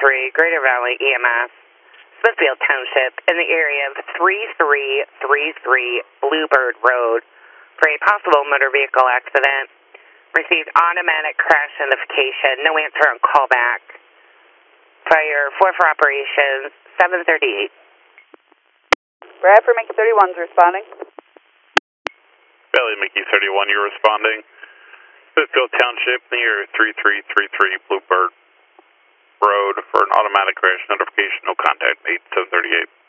Greater Valley EMS, Smithfield Township, in the area of 3333 Bluebird Road for a possible motor vehicle accident. Received automatic crash notification, no answer on callback. Fire 4 for operations, 738. Bradford Mickey 31's responding. Valley Mickey 31, you're responding. Smithfield Township near 3333 Bluebird Road for an automatic crash notification. No contact made, 738.